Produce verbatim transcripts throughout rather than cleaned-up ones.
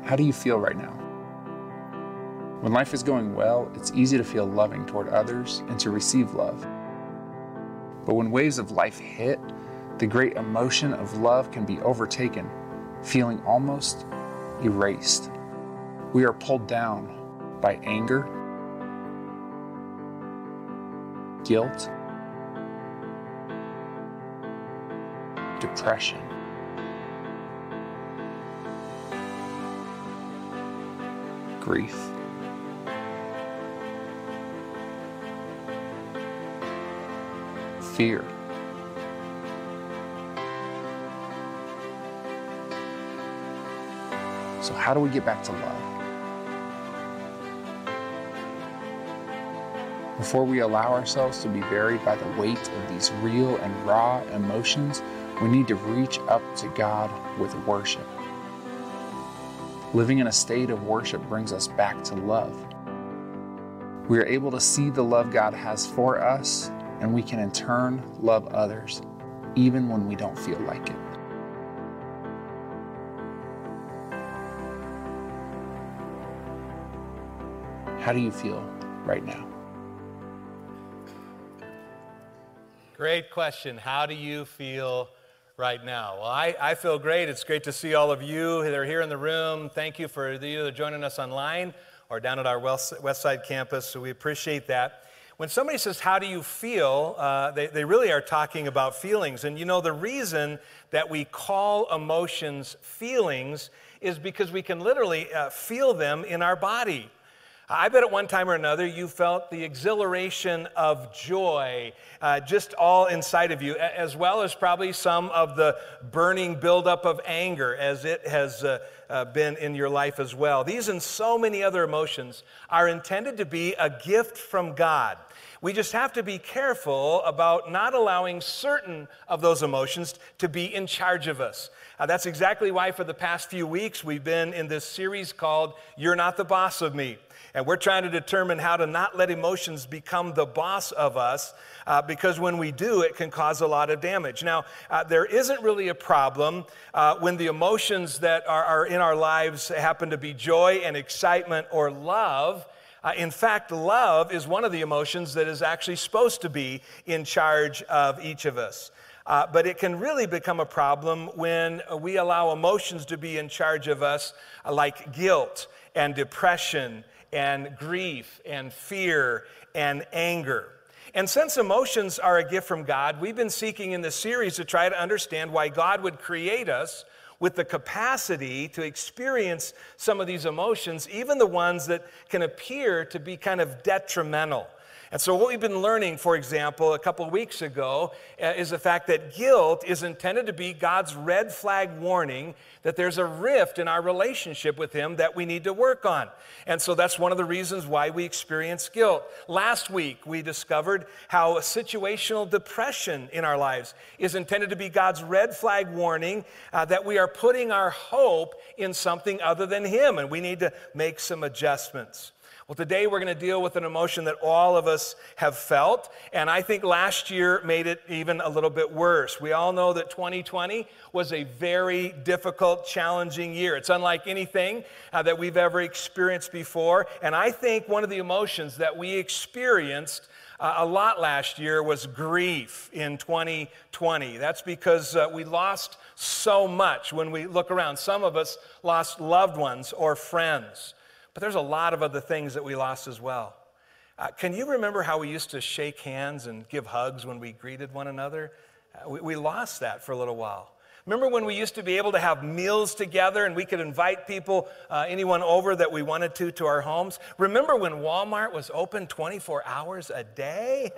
How do you feel right now? When life is going well, it's easy to feel loving toward others and to receive love. But when waves of life hit, the great emotion of love can be overtaken, feeling almost erased. We are pulled down by anger, guilt, depression, grief, fear, so how do we get back to love? Before we allow ourselves to be buried by the weight of these real and raw emotions, we need to reach up to God with worship. Living in a state of worship brings us back to love. We are able to see the love God has for us, and we can in turn love others, even when we don't feel like it. How do you feel right now? Great question. How do you feel right now? Well, I, I feel great. It's great to see all of you that are here in the room. Thank you for either joining us online or down at our West, West Side campus, so we appreciate that. When somebody says, how do you feel, uh, they, they really are talking about feelings. And you know, the reason that we call emotions feelings is because we can literally uh, feel them in our body. I bet at one time or another you felt the exhilaration of joy uh, just all inside of you, as well as probably some of the burning buildup of anger as it has uh, uh, been in your life as well. These and so many other emotions are intended to be a gift from God. We just have to be careful about not allowing certain of those emotions to be in charge of us. Uh, that's exactly why for the past few weeks we've been in this series called You're Not the Boss of Me. And we're trying to determine how to not let emotions become the boss of us, uh, because when we do, it can cause a lot of damage. Now, uh, there isn't really a problem uh, when the emotions that are, are in our lives happen to be joy and excitement or love. Uh, in fact, love is one of the emotions that is actually supposed to be in charge of each of us. Uh, but it can really become a problem when we allow emotions to be in charge of us, uh, like guilt and depression and grief and fear and anger. And since emotions are a gift from God, we've been seeking in this series to try to understand why God would create us with the capacity to experience some of these emotions, even the ones that can appear to be kind of detrimental. And so what we've been learning, for example, a couple of weeks ago, uh, is the fact that guilt is intended to be God's red flag warning that there's a rift in our relationship with Him that we need to work on. And so that's one of the reasons why we experience guilt. Last week, we discovered how situational depression in our lives is intended to be God's red flag warning uh, that we are putting our hope in something other than Him, and we need to make some adjustments. Well, today we're going to deal with an emotion that all of us have felt, and I think last year made it even a little bit worse. We all know that twenty twenty was a very difficult, challenging year. It's unlike anything uh, that we've ever experienced before, and I think one of the emotions that we experienced uh, a lot last year was grief in twenty twenty. That's because uh, we lost so much when we look around. Some of us lost loved ones or friends. But there's a lot of other things that we lost as well. Uh, can you remember how we used to shake hands and give hugs when we greeted one another? Uh, we, we lost that for a little while. Remember when we used to be able to have meals together and we could invite people, uh, anyone over that we wanted to, to our homes? Remember when Walmart was open twenty-four hours a day?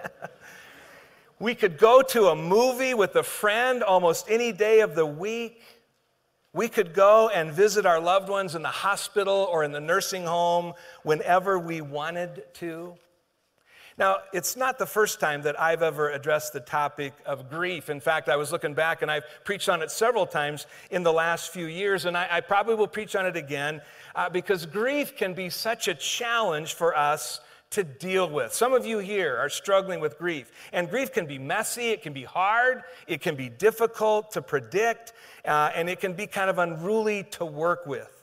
We could go to a movie with a friend almost any day of the week. We could go and visit our loved ones in the hospital or in the nursing home whenever we wanted to. Now, it's not the first time that I've ever addressed the topic of grief. In fact, I was looking back and I've preached on it several times in the last few years, and I, I probably will preach on it again uh, because grief can be such a challenge for us to deal with. Some of you here are struggling with grief, and grief can be messy, it can be hard, it can be difficult to predict, uh, and it can be kind of unruly to work with.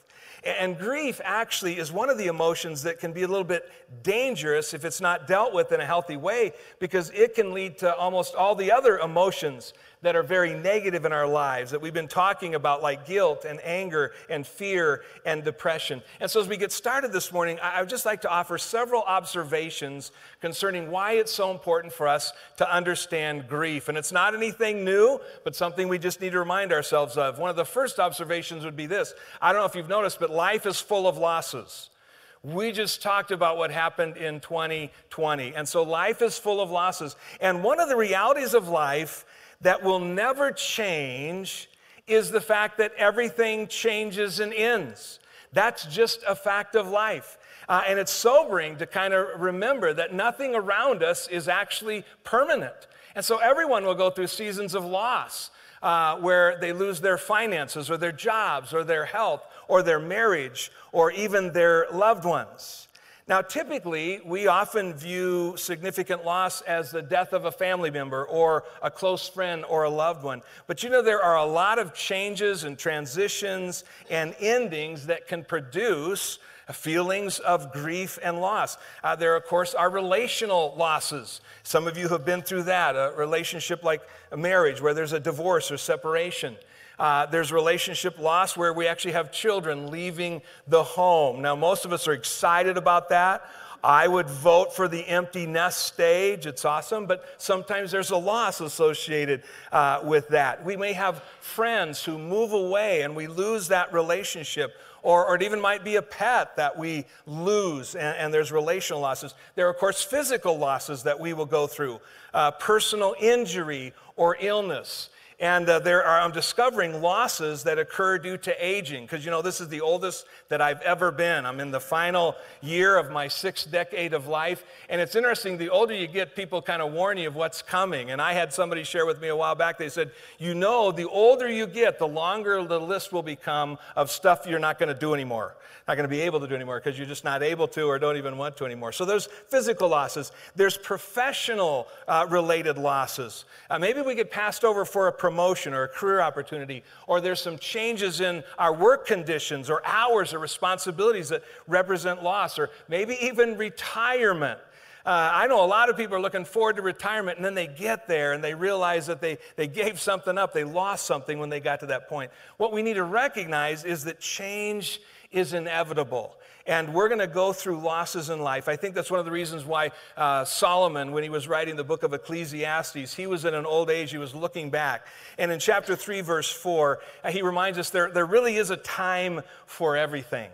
And grief actually is one of the emotions that can be a little bit dangerous if it's not dealt with in a healthy way, because it can lead to almost all the other emotions that are very negative in our lives that we've been talking about, like guilt and anger and fear and depression. And so as we get started this morning, I would just like to offer several observations concerning why it's so important for us to understand grief. And it's not anything new, but something we just need to remind ourselves of. One of the first observations would be this. I don't know if you've noticed, but life is full of losses. We just talked about what happened in twenty twenty. And so life is full of losses. And one of the realities of life that will never change is the fact that everything changes and ends. That's just a fact of life. Uh, and it's sobering to kind of remember that nothing around us is actually permanent. And so everyone will go through seasons of loss uh, where they lose their finances or their jobs or their health or their marriage or even their loved ones. Now, typically, we often view significant loss as the death of a family member or a close friend or a loved one. But you know, there are a lot of changes and transitions and endings that can produce feelings of grief and loss. Uh, there, of course, are relational losses. Some of you have been through that, a relationship like a marriage where there's a divorce or separation. Uh, there's relationship loss where we actually have children leaving the home. Now, most of us are excited about that. I would vote for the empty nest stage. It's awesome, but sometimes there's a loss associated uh, with that. We may have friends who move away and we lose that relationship, or, or it even might be a pet that we lose, and, and there's relational losses. There are, of course, physical losses that we will go through, uh, personal injury or illness. And uh, there are, I'm discovering losses that occur due to aging, because, you know, this is the oldest that I've ever been. I'm in the final year of my sixth decade of life. And it's interesting, the older you get, people kind of warn you of what's coming. And I had somebody share with me a while back, they said, you know, the older you get, the longer the list will become of stuff you're not going to do anymore. Not going to be able to do anymore because you're just not able to or don't even want to anymore. So there's physical losses. There's professional uh, related losses. Uh, maybe we get passed over for a promotion or a career opportunity, or there's some changes in our work conditions or hours or responsibilities that represent loss, or maybe even retirement. Uh, I know a lot of people are looking forward to retirement, and then they get there and they realize that they, they gave something up, they lost something when they got to that point. What we need to recognize is that change is inevitable. And we're going to go through losses in life. I think that's one of the reasons why uh, Solomon, when he was writing the book of Ecclesiastes, he was in an old age, he was looking back. And in chapter three, verse four, uh, he reminds us there, there really is a time for everything.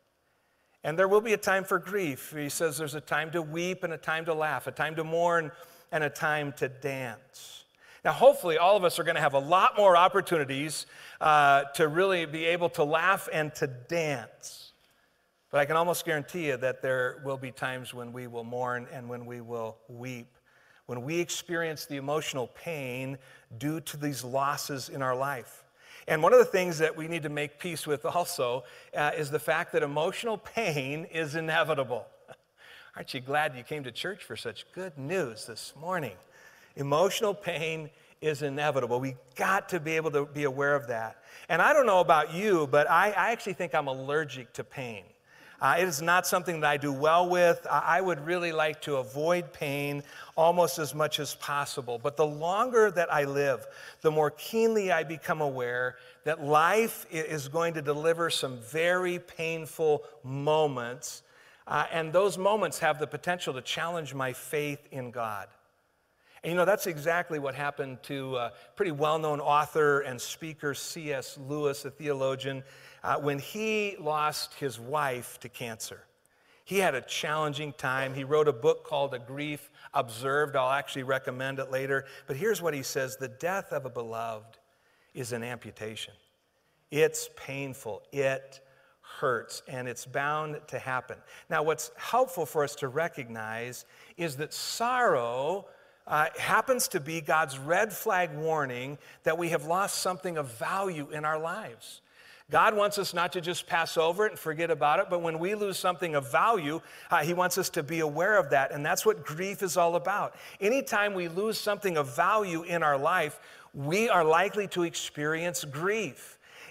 And there will be a time for grief. He says there's a time to weep and a time to laugh, a time to mourn and a time to dance. Now, hopefully, all of us are going to have a lot more opportunities uh, to really be able to laugh and to dance. But I can almost guarantee you that there will be times when we will mourn and when we will weep, when we experience the emotional pain due to these losses in our life. And one of the things that we need to make peace with also uh, is the fact that emotional pain is inevitable. Aren't you glad you came to church for such good news this morning? Emotional pain is inevitable. We got to be able to be aware of that. And I don't know about you, but I, I actually think I'm allergic to pain. Uh, it is not something that I do well with. I, I would really like to avoid pain almost as much as possible. But the longer that I live, the more keenly I become aware that life is going to deliver some very painful moments. Uh, and those moments have the potential to challenge my faith in God. And you know, that's exactly what happened to a pretty well-known author and speaker, C S Lewis, a theologian, uh, when he lost his wife to cancer. He had a challenging time. He wrote a book called A Grief Observed. I'll actually recommend it later. But here's what he says: the death of a beloved is an amputation. It's painful. It hurts, and it's bound to happen. Now, what's helpful for us to recognize is that sorrow Uh, happens to be God's red flag warning that we have lost something of value in our lives. God wants us not to just pass over it and forget about it, but when we lose something of value, uh, he wants us to be aware of that, and that's what grief is all about. Anytime we lose something of value in our life, we are likely to experience grief.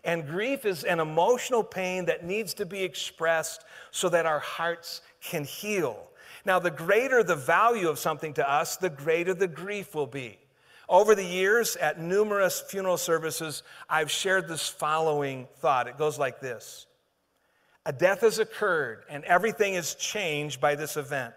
And grief is an emotional pain that needs to be expressed so that our hearts can heal. Now, the greater the value of something to us, the greater the grief will be. Over the years, at numerous funeral services, I've shared this following thought. It goes like this. A death has occurred, and everything is changed by this event.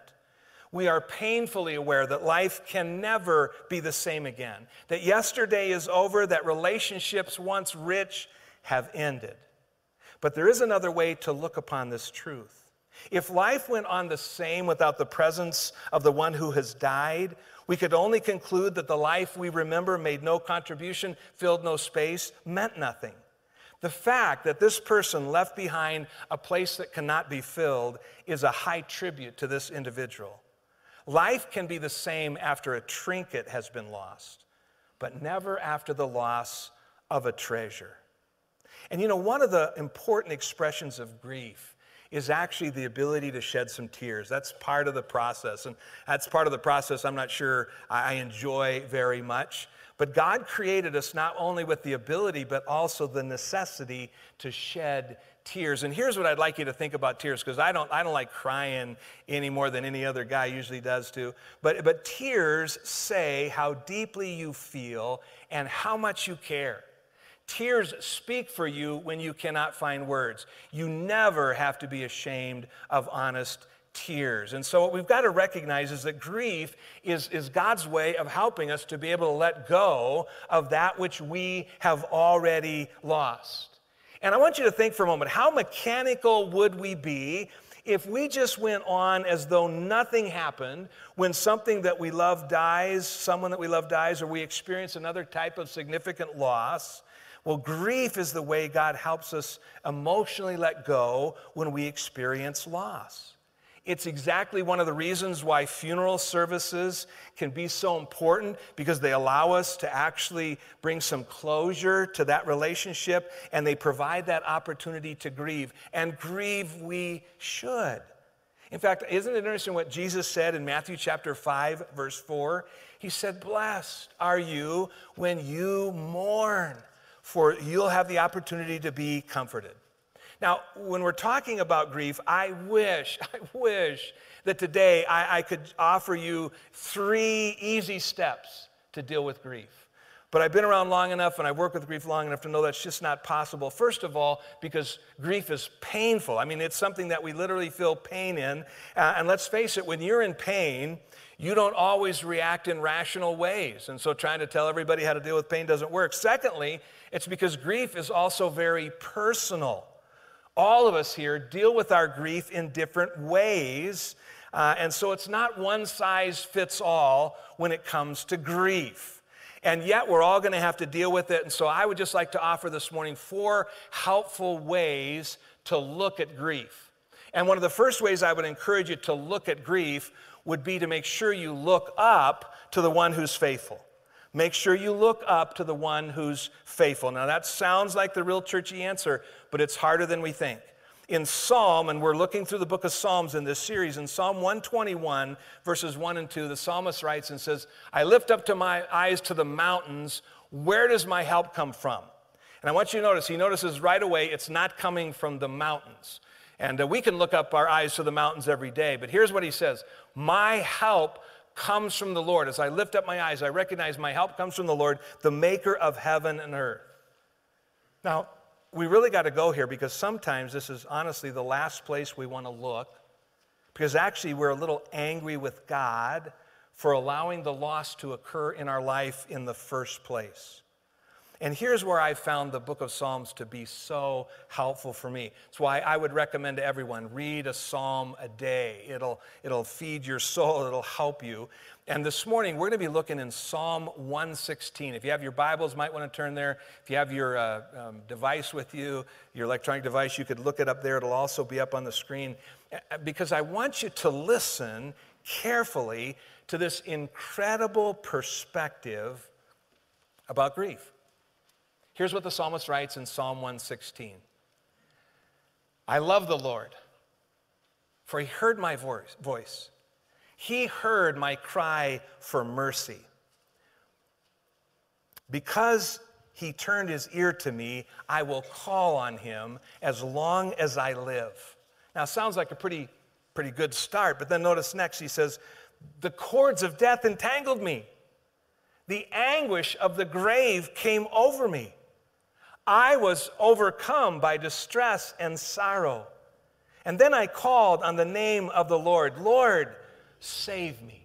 We are painfully aware that life can never be the same again, that yesterday is over, that relationships once rich have ended. But there is another way to look upon this truth. If life went on the same without the presence of the one who has died, we could only conclude that the life we remember made no contribution, filled no space, meant nothing. The fact that this person left behind a place that cannot be filled is a high tribute to this individual. Life can be the same after a trinket has been lost, but never after the loss of a treasure. And you know, one of the important expressions of grief is actually the ability to shed some tears. That's part of the process, and that's part of the process I'm not sure I enjoy very much. But God created us not only with the ability, but also the necessity to shed tears. And here's what I'd like you to think about tears, because I don't, I don't like crying any more than any other guy usually does too. But, but tears say how deeply you feel and how much you care. Tears speak for you when you cannot find words. You never have to be ashamed of honest tears. And so what we've got to recognize is that grief is, is God's way of helping us to be able to let go of that which we have already lost. And I want you to think for a moment, how mechanical would we be if we just went on as though nothing happened when something that we love dies, someone that we love dies, or we experience another type of significant loss? Well, grief is the way God helps us emotionally let go when we experience loss. It's exactly one of the reasons why funeral services can be so important, because they allow us to actually bring some closure to that relationship, and they provide that opportunity to grieve. And grieve we should. In fact, isn't it interesting what Jesus said in Matthew chapter five, verse four? He said, "Blessed are you when you mourn, for you'll have the opportunity to be comforted." Now, when we're talking about grief, I wish, I wish that today I, I could offer you three easy steps to deal with grief. But I've been around long enough and I've worked with grief long enough to know that's just not possible. First of all, because grief is painful. I mean, it's something that we literally feel pain in. Uh, and let's face it, when you're in pain, you don't always react in rational ways. And so trying to tell everybody how to deal with pain doesn't work. Secondly, it's because grief is also very personal. All of us here deal with our grief in different ways. Uh, and so it's not one size fits all when it comes to grief. And yet we're all going to have to deal with it. And so I would just like to offer this morning four helpful ways to look at grief. And one of the first ways I would encourage you to look at grief would be to make sure you look up to the one who's faithful. Make sure you look up to the one who's faithful. Now that sounds like the real churchy answer, but it's harder than we think. In Psalm, and we're looking through the book of Psalms in this series, in Psalm one twenty-one, verses one and two, the psalmist writes and says, "I lift up to my eyes to the mountains. Where does my help come from?" And I want you to notice, he notices right away it's not coming from the mountains. And uh, we can look up our eyes to the mountains every day, but here's what he says: "My help comes from the Lord. As I lift up my eyes, I recognize my help comes from the Lord, the maker of heaven and earth." Now, we really got to go here, because sometimes this is honestly the last place we want to look, because actually we're a little angry with God for allowing the loss to occur in our life in the first place. And here's where I found the book of Psalms to be so helpful for me. That's why I would recommend to everyone, read a psalm a day. It'll, it'll feed your soul, it'll help you. And this morning, we're going to be looking in Psalm one sixteen. If you have your Bibles, you might want to turn there. If you have your uh, um, device with you, your electronic device, you could look it up there. It'll also be up on the screen. Because I want you to listen carefully to this incredible perspective about grief. Here's what the psalmist writes in Psalm one sixteen. "I love the Lord, for he heard my voice. He heard my cry for mercy. Because He turned his ear to me. I will call on him as long as I live. Now, it sounds like a pretty, pretty good start, but then notice next he says, the cords of death entangled me. The anguish of the grave came over me. I was overcome by distress and sorrow. And then I called on the name of the Lord. Lord, save me.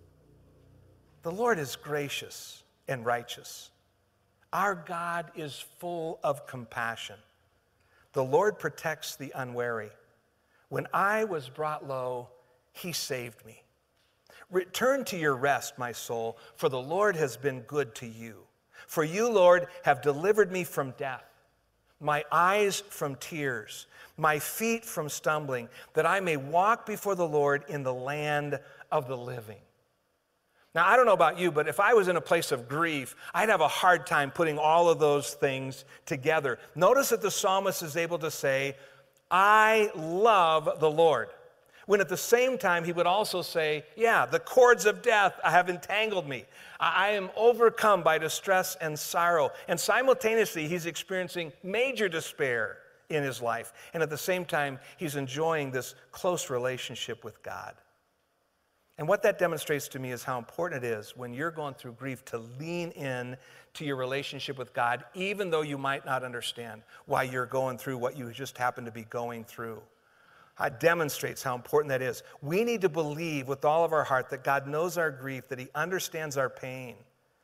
The Lord is gracious and righteous. Our God is full of compassion. The Lord protects the unwary. When I was brought low, he saved me. Return to your rest, my soul, for the Lord has been good to you. For you, Lord, have delivered me from death, my eyes from tears, my feet from stumbling, that I may walk before the Lord in the land of the living. Now, I don't know about you, but if I was in a place of grief, I'd have a hard time putting all of those things together. Notice that the psalmist is able to say, I love the Lord. When at the same time, he would also say, yeah, the cords of death have entangled me. I am overcome by distress and sorrow. And simultaneously, he's experiencing major despair in his life. And at the same time, he's enjoying this close relationship with God. And what that demonstrates to me is how important it is when you're going through grief to lean in to your relationship with God, even though you might not understand why you're going through what you just happen to be going through. It demonstrates how important that is. We need to believe with all of our heart that God knows our grief, that he understands our pain,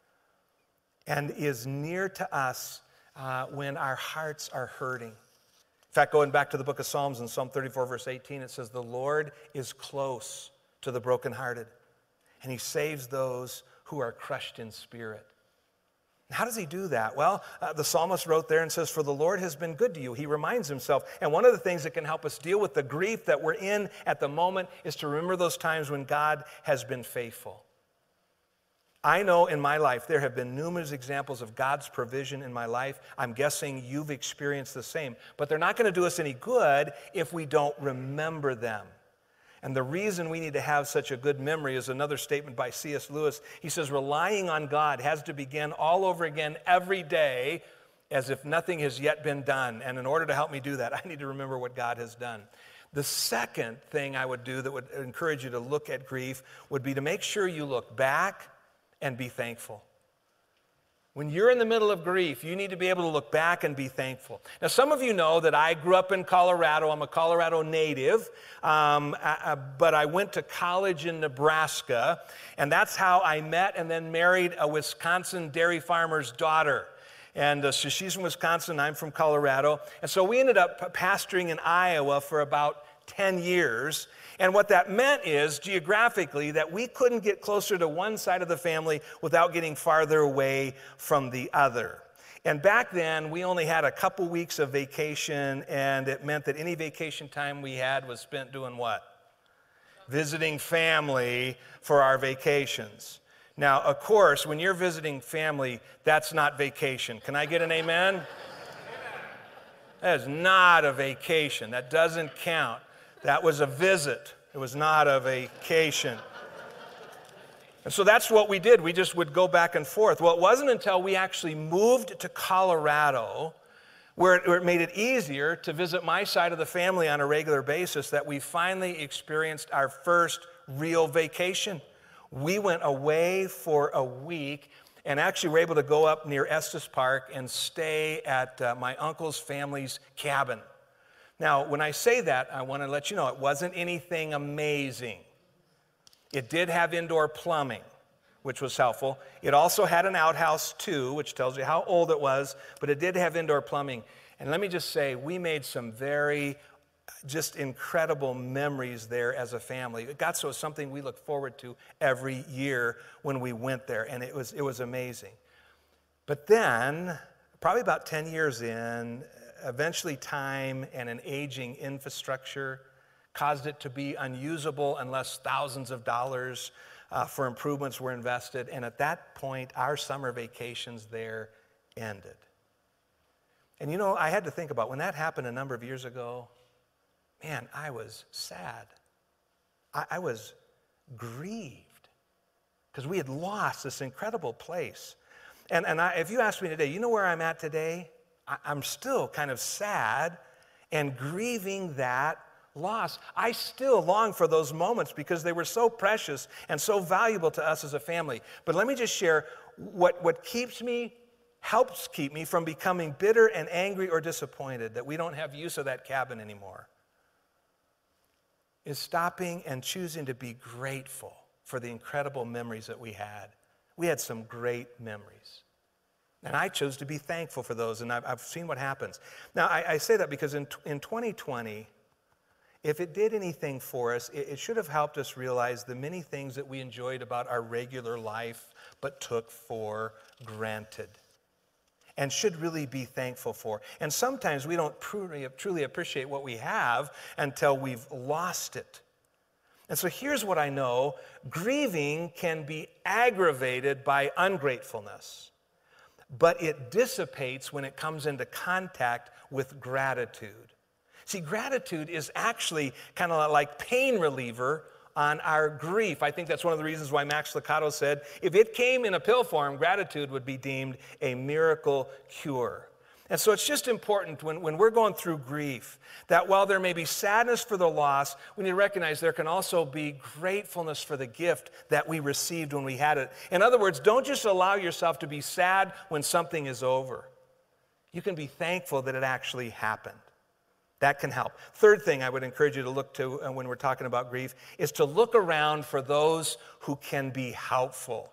and is near to us uh, when our hearts are hurting. In fact, going back to the book of Psalms in Psalm thirty-four, verse eighteen, it says, the Lord is close to the brokenhearted, and he saves those who are crushed in spirit. How does he do that? Well, uh, the psalmist wrote there and says, for the Lord has been good to you. He reminds himself. And one of the things that can help us deal with the grief that we're in at the moment is to remember those times when God has been faithful. I know in my life there have been numerous examples of God's provision in my life. I'm guessing you've experienced the same. But they're not going to do us any good if we don't remember them. And the reason we need to have such a good memory is another statement by C S Lewis. He says, relying on God has to begin all over again every day as if nothing has yet been done. And in order to help me do that, I need to remember what God has done. The second thing I would do that would encourage you to look at grief would be to make sure you look back and be thankful. When you're in the middle of grief, you need to be able to look back and be thankful. Now, some of you know that I grew up in Colorado. I'm a Colorado native, um, I, I, but I went to college in Nebraska, and that's how I met and then married a Wisconsin dairy farmer's daughter. And uh, so she's from Wisconsin, I'm from Colorado. And so we ended up pastoring in Iowa for about ten years. And what that meant is, geographically, that we couldn't get closer to one side of the family without getting farther away from the other. And back then, we only had a couple weeks of vacation, and it meant that any vacation time we had was spent doing what? Visiting family for our vacations. Now, of course, when you're visiting family, that's not vacation. Can I get an amen? That is not a vacation. That doesn't count. That was a visit. It was not a vacation. And so that's what we did. We just would go back and forth. Well, it wasn't until we actually moved to Colorado, where it, where it made it easier to visit my side of the family on a regular basis, that we finally experienced our first real vacation. We went away for a week and actually were able to go up near Estes Park and stay at uh, my uncle's family's cabin. Now, when I say that, I want to let you know it wasn't anything amazing. It did have indoor plumbing, which was helpful. It also had an outhouse, too, which tells you how old it was, but it did have indoor plumbing. And let me just say, we made some very just incredible memories there as a family. It got so something we look forward to every year when we went there, and it was, it was amazing. But then, probably about ten years in, eventually time and an aging infrastructure caused it to be unusable unless thousands of dollars uh, for improvements were invested. And at that point, our summer vacations there ended. And you know, I had to think about when that happened a number of years ago, man, I was sad. I, I was grieved because we had lost this incredible place. And, and I, if you ask me today, you know where I'm at today? I, I'm still kind of sad and grieving that loss. I still long for those moments because they were so precious and so valuable to us as a family. But let me just share what, what keeps me, helps keep me from becoming bitter and angry or disappointed that we don't have use of that cabin anymore, is stopping and choosing to be grateful for the incredible memories that we had. We had some great memories. And I chose to be thankful for those, and I've, I've seen what happens. Now, I, I say that because in, in twenty twenty, if it did anything for us, it, it should have helped us realize the many things that we enjoyed about our regular life but took for granted and should really be thankful for. And sometimes we don't truly, truly appreciate what we have until we've lost it. And so here's what I know. Grieving can be aggravated by ungratefulness, but it dissipates when it comes into contact with gratitude. See, gratitude is actually kind of like pain reliever on our grief. I think that's one of the reasons why Max Lucado said, if it came in a pill form, gratitude would be deemed a miracle cure. And so it's just important when, when we're going through grief that while there may be sadness for the loss, we need to recognize there can also be gratefulness for the gift that we received when we had it. In other words, don't just allow yourself to be sad when something is over. You can be thankful that it actually happened. That can help. Third thing I would encourage you to look to uh, when we're talking about grief is to look around for those who can be helpful.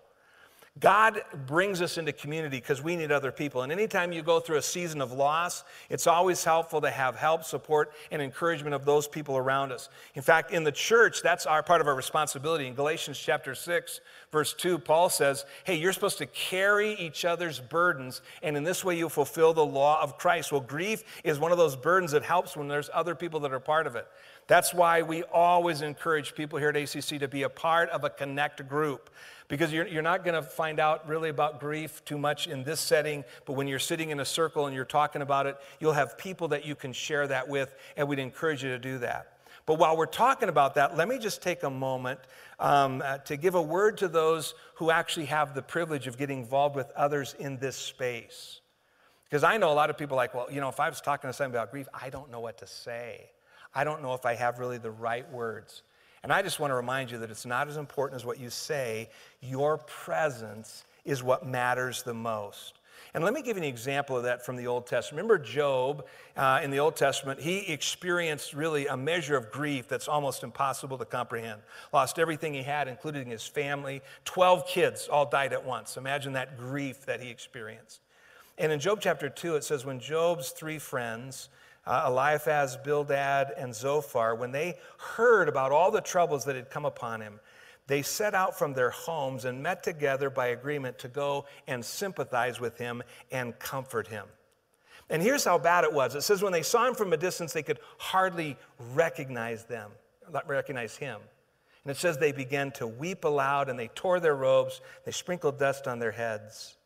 God brings us into community because we need other people. And anytime you go through a season of loss, it's always helpful to have help, support, and encouragement of those people around us. In fact, in the church, that's our part of our responsibility. In Galatians chapter six, verse two, Paul says, hey, you're supposed to carry each other's burdens, and in this way you'll fulfill the law of Christ. Well, grief is one of those burdens that helps when there's other people that are part of it. That's why we always encourage people here at A C C to be a part of a connect group. Because you're, you're not going to find out really about grief too much in this setting, but when you're sitting in a circle and you're talking about it, you'll have people that you can share that with, and we'd encourage you to do that. But while we're talking about that, let me just take a moment um, uh, to give a word to those who actually have the privilege of getting involved with others in this space. Because I know a lot of people are like, well, you know, if I was talking to somebody about grief, I don't know what to say. I don't know if I have really the right words. And I just want to remind you that it's not as important as what you say. Your presence is what matters the most. And let me give you an example of that from the Old Testament. Remember Job uh, in the Old Testament? He experienced really a measure of grief that's almost impossible to comprehend. Lost everything he had, including his family. Twelve kids all died at once. Imagine that grief that he experienced. And in Job chapter two, it says, when Job's three friends, Uh, Eliphaz, Bildad, and Zophar, when they heard about all the troubles that had come upon him, they set out from their homes and met together by agreement to go and sympathize with him and comfort him. And here's how bad it was. It says when they saw him from a distance, they could hardly recognize them, recognize him. And it says they began to weep aloud, and they tore their robes, they sprinkled dust on their heads.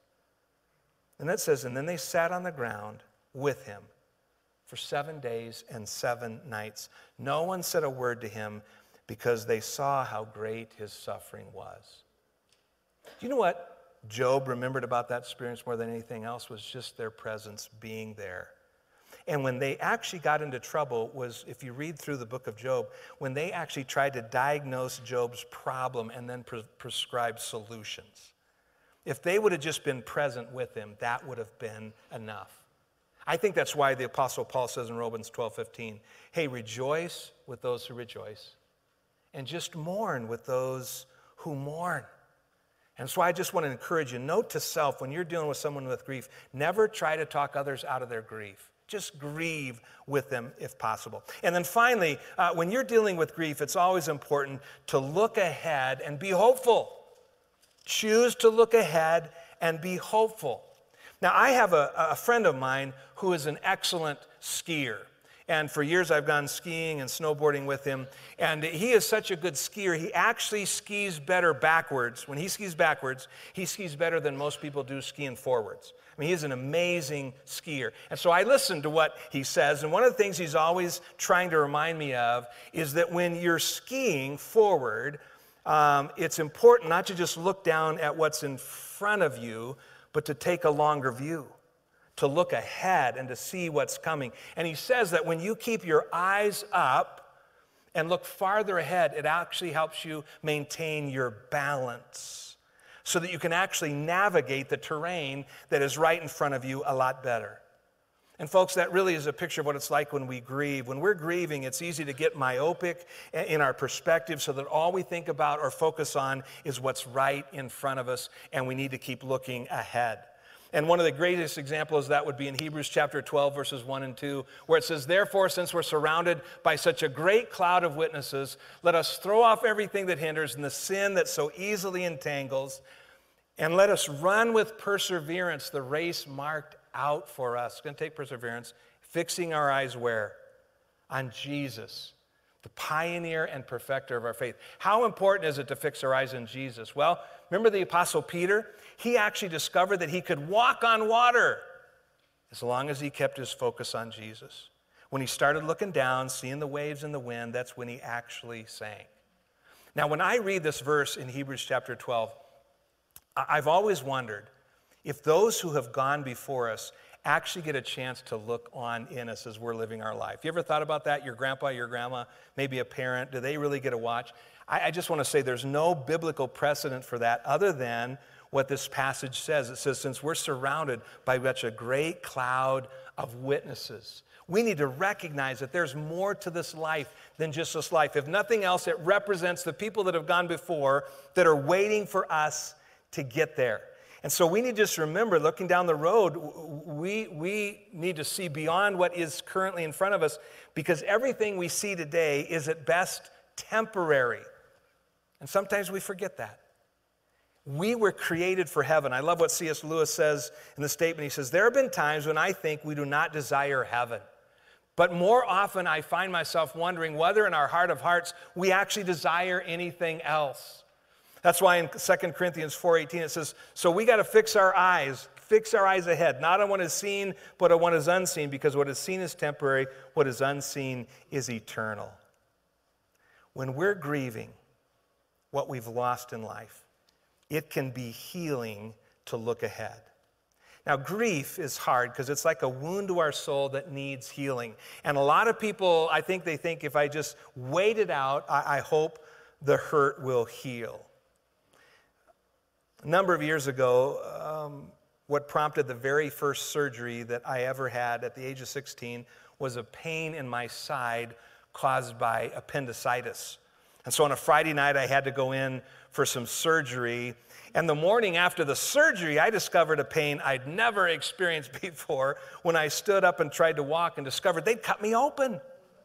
And that says, and then they sat on the ground with him for seven days and seven nights. No one said a word to him because they saw how great his suffering was. Do you know what Job remembered about that experience more than anything else was just their presence being there. And when they actually got into trouble was, if you read through the book of Job, when they actually tried to diagnose Job's problem and then pre- prescribe solutions. If they would have just been present with him, that would have been enough. I think that's why the Apostle Paul says in Romans twelve fifteen, hey, rejoice with those who rejoice, and just mourn with those who mourn. And so I just want to encourage you, note to self, when you're dealing with someone with grief, never try to talk others out of their grief. Just grieve with them if possible. And then finally, uh, when you're dealing with grief, it's always important to look ahead and be hopeful. Choose to look ahead and be hopeful. Now, I have a, a friend of mine who is an excellent skier. And for years, I've gone skiing and snowboarding with him. And he is such a good skier. He actually skis better backwards. When he skis backwards, he skis better than most people do skiing forwards. I mean, he's an amazing skier. And so I listen to what he says. And one of the things he's always trying to remind me of is that when you're skiing forward, um, it's important not to just look down at what's in front of you, but to take a longer view, to look ahead and to see what's coming. And he says that when you keep your eyes up and look farther ahead, it actually helps you maintain your balance so that you can actually navigate the terrain that is right in front of you a lot better. And folks, that really is a picture of what it's like when we grieve. When we're grieving, it's easy to get myopic in our perspective so that all we think about or focus on is what's right in front of us, and we need to keep looking ahead. And one of the greatest examples of that would be in Hebrews chapter twelve, verses one and two, where it says, "Therefore, since we're surrounded by such a great cloud of witnesses, let us throw off everything that hinders and the sin that so easily entangles, and let us run with perseverance the race marked out for us." It's going to take perseverance, fixing our eyes where? On Jesus, the pioneer and perfecter of our faith. How important is it to fix our eyes on Jesus? Well, remember the Apostle Peter? He actually discovered that he could walk on water as long as he kept his focus on Jesus. When he started looking down, seeing the waves and the wind, that's when he actually sank. Now, when I read this verse in Hebrews chapter twelve, I've always wondered if those who have gone before us actually get a chance to look on in us as we're living our life. You ever thought about that? Your grandpa, your grandma, maybe a parent, do they really get a watch? I, I just want to say there's no biblical precedent for that other than what this passage says. It says, since we're surrounded by such a great cloud of witnesses, we need to recognize that there's more to this life than just this life. If nothing else, it represents the people that have gone before that are waiting for us to get there. And so we need to just remember, looking down the road, we, we need to see beyond what is currently in front of us, because everything we see today is at best temporary. And sometimes we forget that. We were created for heaven. I love what C S Lewis says in the statement. He says, "There have been times when I think we do not desire heaven. But more often I find myself wondering whether in our heart of hearts we actually desire anything else." That's why in Second Corinthians four eighteen it says, "So we got to fix our eyes, fix our eyes ahead, not on what is seen, but on what is unseen, because what is seen is temporary, what is unseen is eternal." When we're grieving what we've lost in life, it can be healing to look ahead. Now, grief is hard because it's like a wound to our soul that needs healing. And a lot of people, I think they think if I just wait it out, I, I hope the hurt will heal. A number of years ago, um, what prompted the very first surgery that I ever had at the age of sixteen was a pain in my side caused by appendicitis. And so on a Friday night, I had to go in for some surgery. And the morning after the surgery, I discovered a pain I'd never experienced before when I stood up and tried to walk and discovered they'd cut me open.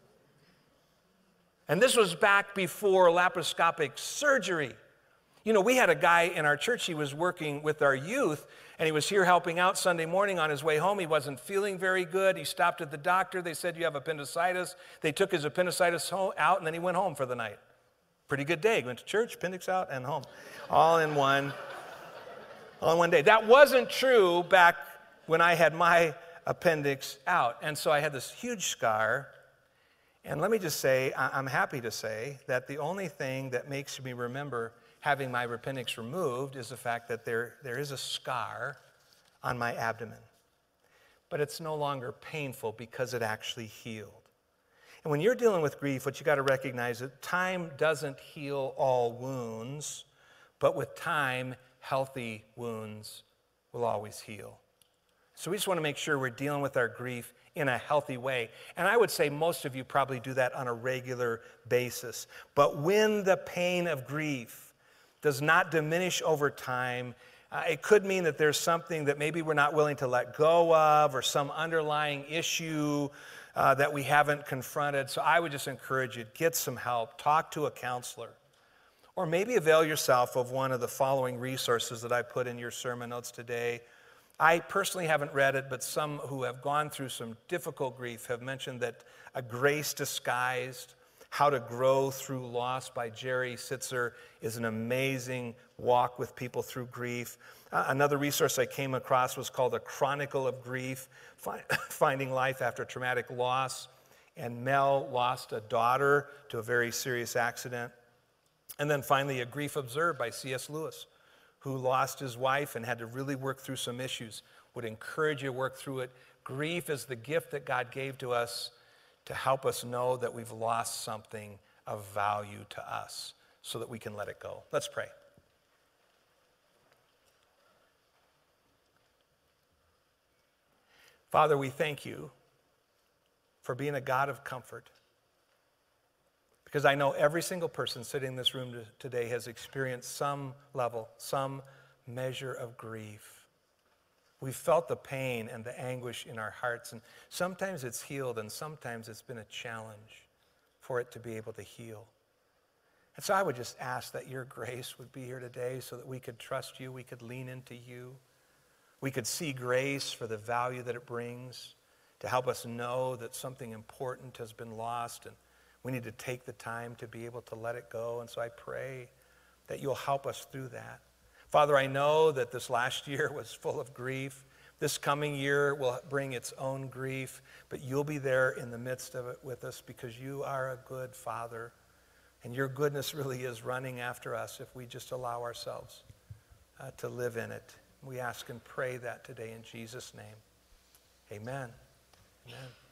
And this was back before laparoscopic surgery. You know, we had a guy in our church, he was working with our youth, and he was here helping out Sunday morning. On his way home, he wasn't feeling very good. He stopped at the doctor. They said, "You have appendicitis." They took his appendicitis out, and then he went home for the night. Pretty good day. He went to church, appendix out, and home. All in one, all in one day. That wasn't true back when I had my appendix out. And so I had this huge scar. And let me just say, I'm happy to say that the only thing that makes me remember having my appendix removed is the fact that there, there is a scar on my abdomen. But it's no longer painful because it actually healed. And when you're dealing with grief, what you got to recognize is that time doesn't heal all wounds, but with time, healthy wounds will always heal. So we just want to make sure we're dealing with our grief in a healthy way. And I would say most of you probably do that on a regular basis. But when the pain of grief does not diminish over time, uh, it could mean that there's something that maybe we're not willing to let go of, or some underlying issue Uh, that we haven't confronted. So I would just encourage you, get some help, talk to a counselor, or maybe avail yourself of one of the following resources that I put in your sermon notes today. I personally haven't read it, but some who have gone through some difficult grief have mentioned that A Grace Disguised, How to Grow Through Loss by Jerry Sitzer is an amazing walk with people through grief. Uh, another resource I came across was called A Chronicle of Grief, Finding Life After Traumatic Loss. And Mel lost a daughter to a very serious accident. And then finally, A Grief Observed by C S Lewis, who lost his wife and had to really work through some issues, would encourage you to work through it. Grief is the gift that God gave to us to help us know that we've lost something of value to us so that we can let it go. Let's pray. Father, we thank you for being a God of comfort, because I know every single person sitting in this room today has experienced some level, some measure of grief. We've felt the pain and the anguish in our hearts, and sometimes it's healed, and sometimes it's been a challenge for it to be able to heal. And so I would just ask that your grace would be here today so that we could trust you, we could lean into you. We could see grace for the value that it brings to help us know that something important has been lost and we need to take the time to be able to let it go. And so I pray that you'll help us through that. Father, I know that this last year was full of grief. This coming year will bring its own grief, but you'll be there in the midst of it with us because you are a good Father, and your goodness really is running after us if we just allow ourselves uh, to live in it. We ask and pray that today in Jesus' name. Amen. Amen.